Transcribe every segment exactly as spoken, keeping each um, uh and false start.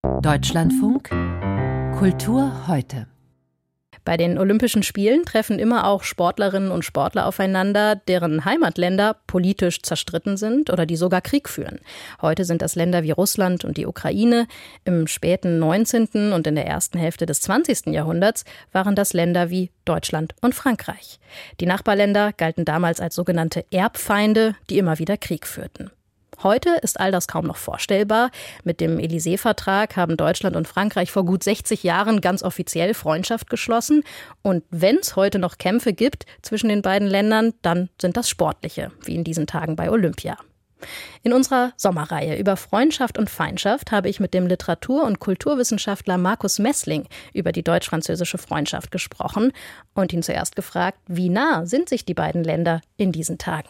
Deutschlandfunk Kultur heute. Bei den Olympischen Spielen treffen immer auch Sportlerinnen und Sportler aufeinander, deren Heimatländer politisch zerstritten sind oder die sogar Krieg führen. Heute sind das Länder wie Russland und die Ukraine. Im späten neunzehnten und in der ersten Hälfte des zwanzigsten Jahrhunderts waren das Länder wie Deutschland und Frankreich. Die Nachbarländer galten damals als sogenannte Erbfeinde, die immer wieder Krieg führten. Heute ist all das kaum noch vorstellbar. Mit dem Élysée-Vertrag haben Deutschland und Frankreich vor gut sechzig Jahren ganz offiziell Freundschaft geschlossen. Und wenn es heute noch Kämpfe gibt zwischen den beiden Ländern, dann sind das sportliche, wie in diesen Tagen bei Olympia. In unserer Sommerreihe über Freundschaft und Feindschaft habe ich mit dem Literatur- und Kulturwissenschaftler Markus Messling über die deutsch-französische Freundschaft gesprochen und ihn zuerst gefragt, wie nah sind sich die beiden Länder in diesen Tagen?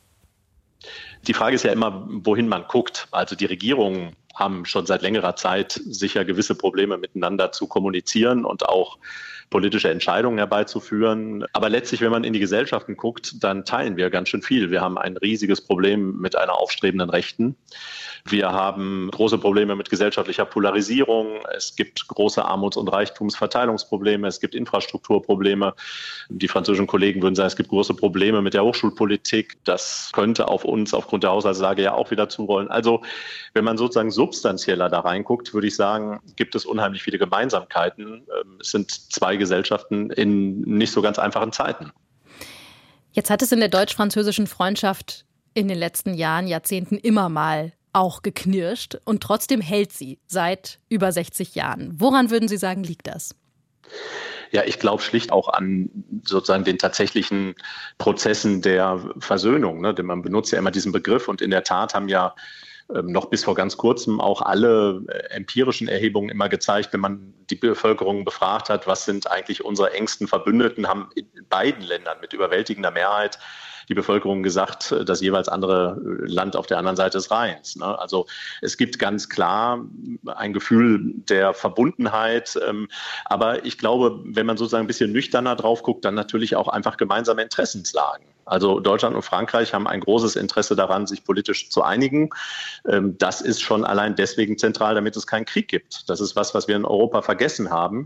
Die Frage ist ja immer, wohin man guckt. Also die Regierungen haben schon seit längerer Zeit sicher gewisse Probleme miteinander zu kommunizieren und auch politische Entscheidungen herbeizuführen. Aber letztlich, wenn man in die Gesellschaften guckt, dann teilen wir ganz schön viel. Wir haben ein riesiges Problem mit einer aufstrebenden Rechten. Wir haben große Probleme mit gesellschaftlicher Polarisierung. Es gibt große Armuts- und Reichtumsverteilungsprobleme. Es gibt Infrastrukturprobleme. Die französischen Kollegen würden sagen, es gibt große Probleme mit der Hochschulpolitik. Das könnte auf uns aufgrund der Haushaltslage ja auch wieder zurollen. Also wenn man sozusagen substanzieller da reinguckt, würde ich sagen, gibt es unheimlich viele Gemeinsamkeiten. Es sind zwei Gesellschaften in nicht so ganz einfachen Zeiten. Jetzt hat es in der deutsch-französischen Freundschaft in den letzten Jahren, Jahrzehnten immer mal auch geknirscht und trotzdem hält sie seit über sechzig Jahren. Woran würden Sie sagen, liegt das? Ja, ich glaube schlicht auch an sozusagen den tatsächlichen Prozessen der Versöhnung, ne? Denn man benutzt ja immer diesen Begriff und in der Tat haben ja noch bis vor ganz kurzem auch alle empirischen Erhebungen immer gezeigt, wenn man die Bevölkerung befragt hat, was sind eigentlich unsere engsten Verbündeten, haben in beiden Ländern mit überwältigender Mehrheit die Bevölkerung gesagt, das jeweils andere Land auf der anderen Seite des Rheins. Also es gibt ganz klar ein Gefühl der Verbundenheit. Aber ich glaube, wenn man sozusagen ein bisschen nüchterner drauf guckt, dann natürlich auch einfach gemeinsame Interessenslagen. Also Deutschland und Frankreich haben ein großes Interesse daran, sich politisch zu einigen. Das ist schon allein deswegen zentral, damit es keinen Krieg gibt. Das ist was, was wir in Europa vergessen haben,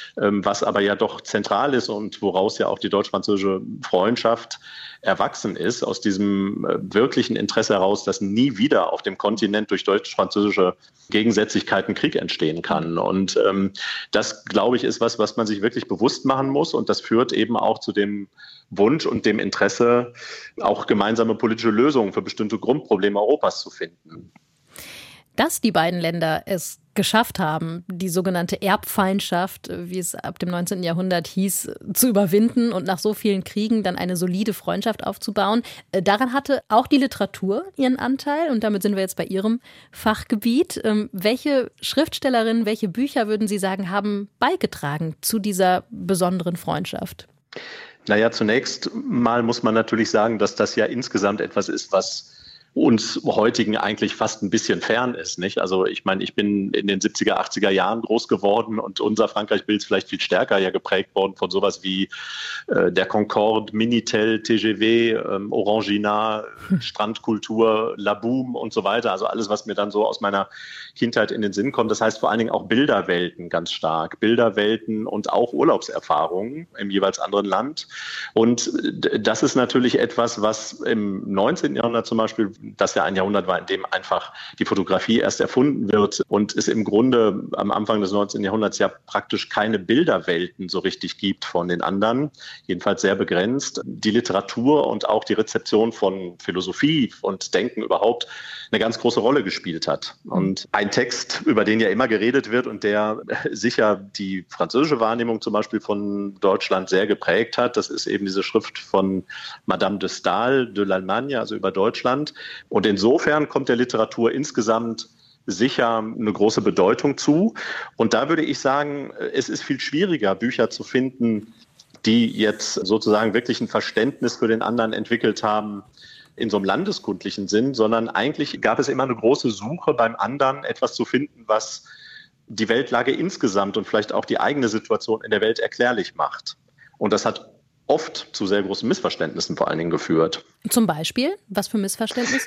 was aber ja doch zentral ist und woraus ja auch die deutsch-französische Freundschaft erwachsen ist, aus diesem wirklichen Interesse heraus, dass nie wieder auf dem Kontinent durch deutsch-französische Gegensätzlichkeiten Krieg entstehen kann. Und ähm, das, glaube ich, ist was, was man sich wirklich bewusst machen muss. Und das führt eben auch zu dem Wunsch und dem Interesse, auch gemeinsame politische Lösungen für bestimmte Grundprobleme Europas zu finden. Dass die beiden Länder es geschafft haben, die sogenannte Erbfeindschaft, wie es ab dem neunzehnten Jahrhundert hieß, zu überwinden und nach so vielen Kriegen dann eine solide Freundschaft aufzubauen. Daran hatte auch die Literatur ihren Anteil und damit sind wir jetzt bei Ihrem Fachgebiet. Welche Schriftstellerinnen, welche Bücher würden Sie sagen, haben beigetragen zu dieser besonderen Freundschaft? Naja, zunächst mal muss man natürlich sagen, dass das ja insgesamt etwas ist, was uns heutigen eigentlich fast ein bisschen fern ist, nicht? Also ich meine, ich bin in den siebziger, achtziger Jahren groß geworden und unser Frankreich-Bild ist vielleicht viel stärker ja geprägt worden von sowas wie äh, der Concorde, Minitel, T G V, ähm, Orangina, Strandkultur, La Boum und so weiter. Also alles, was mir dann so aus meiner Kindheit in den Sinn kommt. Das heißt vor allen Dingen auch Bilderwelten ganz stark. Bilderwelten und auch Urlaubserfahrungen im jeweils anderen Land. Und das ist natürlich etwas, was im neunzehnten Jahrhundert zum Beispiel, das ja ein Jahrhundert war, in dem einfach die Fotografie erst erfunden wird und es im Grunde am Anfang des neunzehnten Jahrhunderts ja praktisch keine Bilderwelten so richtig gibt von den anderen, jedenfalls sehr begrenzt. Die Literatur und auch die Rezeption von Philosophie und Denken überhaupt eine ganz große Rolle gespielt hat. Und ein Text, über den ja immer geredet wird und der sicher die französische Wahrnehmung zum Beispiel von Deutschland sehr geprägt hat, das ist eben diese Schrift von Madame de Staël de l'Allemagne, also über Deutschland. Und insofern kommt der Literatur insgesamt sicher eine große Bedeutung zu. Und da würde ich sagen, es ist viel schwieriger, Bücher zu finden, die jetzt sozusagen wirklich ein Verständnis für den anderen entwickelt haben, in so einem landeskundlichen Sinn, sondern eigentlich gab es immer eine große Suche beim anderen, etwas zu finden, was die Weltlage insgesamt und vielleicht auch die eigene Situation in der Welt erklärlich macht. Und das hat oft zu sehr großen Missverständnissen vor allen Dingen geführt. Zum Beispiel? Was für Missverständnisse?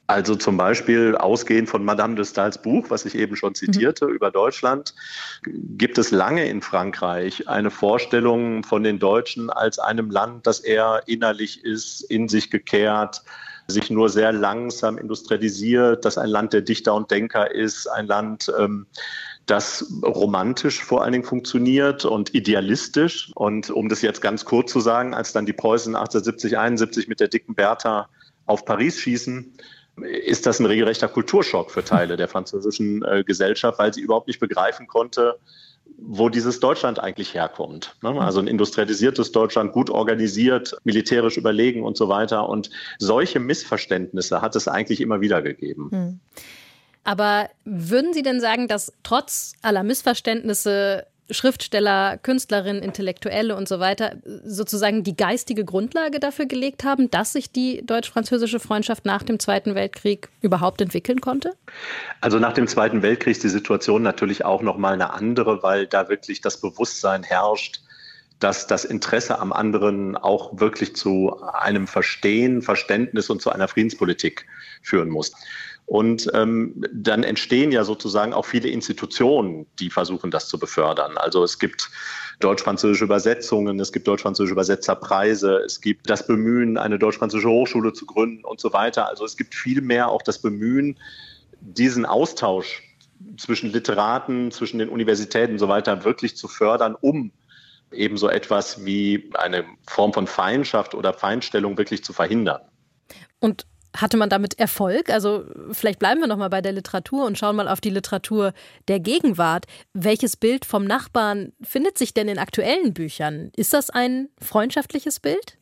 Also zum Beispiel ausgehend von Madame de Staëls Buch, was ich eben schon zitierte, mhm. über Deutschland, gibt es lange in Frankreich eine Vorstellung von den Deutschen als einem Land, das eher innerlich ist, in sich gekehrt, sich nur sehr langsam industrialisiert, dass ein Land der Dichter und Denker ist, ein Land, ähm, das romantisch vor allen Dingen funktioniert und idealistisch. Und um das jetzt ganz kurz zu sagen, als dann die Preußen achtzehnhundertsiebzig, einundsiebzig mit der dicken Bertha auf Paris schießen, ist das ein regelrechter Kulturschock für Teile der französischen äh, Gesellschaft, weil sie überhaupt nicht begreifen konnte, wo dieses Deutschland eigentlich herkommt. Ne? Also ein industrialisiertes Deutschland, gut organisiert, militärisch überlegen und so weiter. Und solche Missverständnisse hat es eigentlich immer wieder gegeben. Hm. Aber würden Sie denn sagen, dass trotz aller Missverständnisse Schriftsteller, Künstlerinnen, Intellektuelle und so weiter sozusagen die geistige Grundlage dafür gelegt haben, dass sich die deutsch-französische Freundschaft nach dem Zweiten Weltkrieg überhaupt entwickeln konnte? Also nach dem Zweiten Weltkrieg ist die Situation natürlich auch noch mal eine andere, weil da wirklich das Bewusstsein herrscht, dass das Interesse am anderen auch wirklich zu einem Verstehen, Verständnis und zu einer Friedenspolitik führen muss. Und ähm, dann entstehen ja sozusagen auch viele Institutionen, die versuchen, das zu befördern. Also es gibt deutsch-französische Übersetzungen, es gibt deutsch-französische Übersetzerpreise, es gibt das Bemühen, eine deutsch-französische Hochschule zu gründen und so weiter. Also es gibt vielmehr auch das Bemühen, diesen Austausch zwischen Literaten, zwischen den Universitäten und so weiter wirklich zu fördern, um eben so etwas wie eine Form von Feindschaft oder Feindstellung wirklich zu verhindern. Und hatte man damit Erfolg? Also vielleicht bleiben wir noch mal bei der Literatur und schauen mal auf die Literatur der Gegenwart. Welches Bild vom Nachbarn findet sich denn in aktuellen Büchern? Ist das ein freundschaftliches Bild?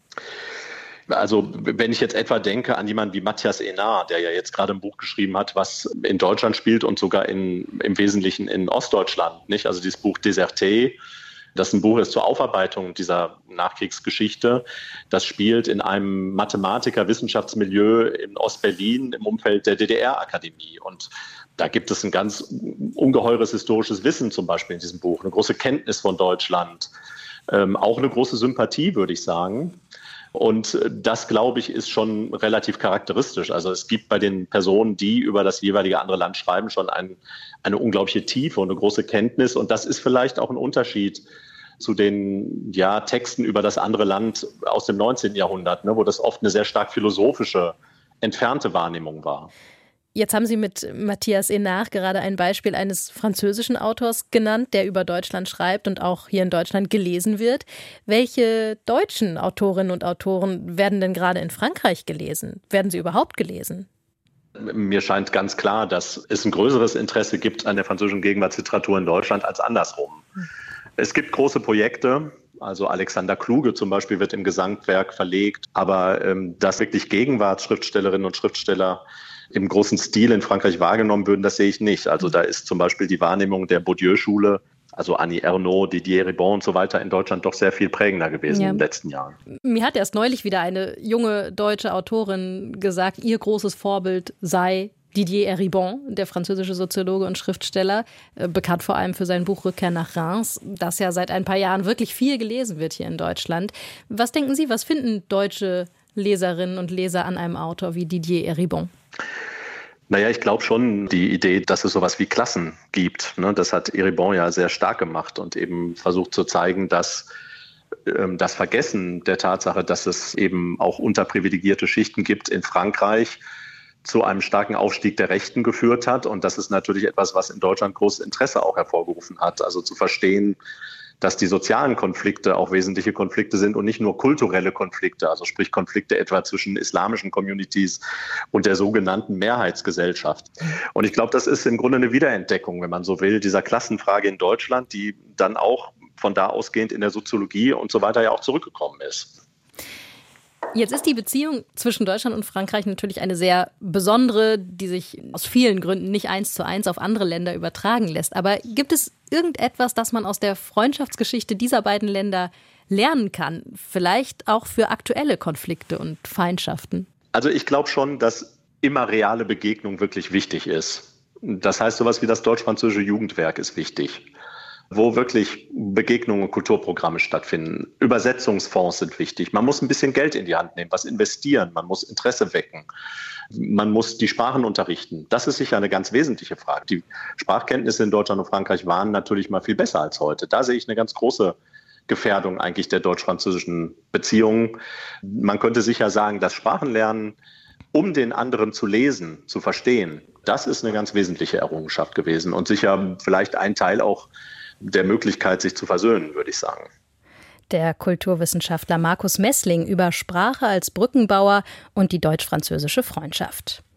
Also wenn ich jetzt etwa denke an jemanden wie Matthias Enard, der ja jetzt gerade ein Buch geschrieben hat, was in Deutschland spielt und sogar in, im Wesentlichen in Ostdeutschland, nicht? Also dieses Buch Déserté, das ein Buch ist zur Aufarbeitung dieser Nachkriegsgeschichte. Das spielt in einem Mathematiker-Wissenschaftsmilieu in Ostberlin im Umfeld der D D R-Akademie. Und da gibt es ein ganz ungeheures historisches Wissen zum Beispiel in diesem Buch, eine große Kenntnis von Deutschland, ähm, auch eine große Sympathie, würde ich sagen. Und das, glaube ich, ist schon relativ charakteristisch. Also es gibt bei den Personen, die über das jeweilige andere Land schreiben, schon ein, eine unglaubliche Tiefe und eine große Kenntnis. Und das ist vielleicht auch ein Unterschied zu den ja, Texten über das andere Land aus dem neunzehnten Jahrhundert, ne, wo das oft eine sehr stark philosophische, entfernte Wahrnehmung war. Jetzt haben Sie mit Matthias Enard gerade ein Beispiel eines französischen Autors genannt, der über Deutschland schreibt und auch hier in Deutschland gelesen wird. Welche deutschen Autorinnen und Autoren werden denn gerade in Frankreich gelesen? Werden sie überhaupt gelesen? Mir scheint ganz klar, dass es ein größeres Interesse gibt an der französischen Gegenwartsliteratur in Deutschland als andersrum. Hm. Es gibt große Projekte. Also Alexander Kluge zum Beispiel wird im Gesamtwerk verlegt. Aber ähm, dass wirklich Gegenwartsschriftstellerinnen und Schriftsteller im großen Stil in Frankreich wahrgenommen würden, das sehe ich nicht. Also da ist zum Beispiel die Wahrnehmung der Bourdieu-Schule, also Annie Ernaux, Didier Ribon und so weiter in Deutschland doch sehr viel prägender gewesen ja. in den letzten Jahren. Mir hat erst neulich wieder eine junge deutsche Autorin gesagt, ihr großes Vorbild sei Didier Ribon, der französische Soziologe und Schriftsteller, bekannt vor allem für sein Buch Rückkehr nach Reims, das ja seit ein paar Jahren wirklich viel gelesen wird hier in Deutschland. Was denken Sie, was finden deutsche Leserinnen und Leser an einem Autor wie Didier Ribon? Naja, ich glaube schon die Idee, dass es sowas wie Klassen gibt. Ne? Das hat Eribon ja sehr stark gemacht und eben versucht zu zeigen, dass ähm, das Vergessen der Tatsache, dass es eben auch unterprivilegierte Schichten gibt in Frankreich, zu einem starken Aufstieg der Rechten geführt hat. Und das ist natürlich etwas, was in Deutschland großes Interesse auch hervorgerufen hat. Also zu verstehen, dass die sozialen Konflikte auch wesentliche Konflikte sind und nicht nur kulturelle Konflikte, also sprich Konflikte etwa zwischen islamischen Communities und der sogenannten Mehrheitsgesellschaft. Und ich glaube, das ist im Grunde eine Wiederentdeckung, wenn man so will, dieser Klassenfrage in Deutschland, die dann auch von da ausgehend in der Soziologie und so weiter ja auch zurückgekommen ist. Jetzt ist die Beziehung zwischen Deutschland und Frankreich natürlich eine sehr besondere, die sich aus vielen Gründen nicht eins zu eins auf andere Länder übertragen lässt. Aber gibt es irgendetwas, das man aus der Freundschaftsgeschichte dieser beiden Länder lernen kann? Vielleicht auch für aktuelle Konflikte und Feindschaften? Also ich glaube schon, dass immer reale Begegnung wirklich wichtig ist. Das heißt, sowas wie das deutsch-französische Jugendwerk ist wichtig. wo wirklich Begegnungen und Kulturprogramme stattfinden. Übersetzungsfonds sind wichtig. Man muss ein bisschen Geld in die Hand nehmen, was investieren. Man muss Interesse wecken. Man muss die Sprachen unterrichten. Das ist sicher eine ganz wesentliche Frage. Die Sprachkenntnisse in Deutschland und Frankreich waren natürlich mal viel besser als heute. Da sehe ich eine ganz große Gefährdung eigentlich der deutsch-französischen Beziehungen. Man könnte sicher sagen, das Sprachenlernen, um den anderen zu lesen, zu verstehen, das ist eine ganz wesentliche Errungenschaft gewesen und sicher vielleicht ein Teil auch der Möglichkeit, sich zu versöhnen, würde ich sagen. Der Kulturwissenschaftler Markus Messling über Sprache als Brückenbauer und die deutsch-französische Freundschaft.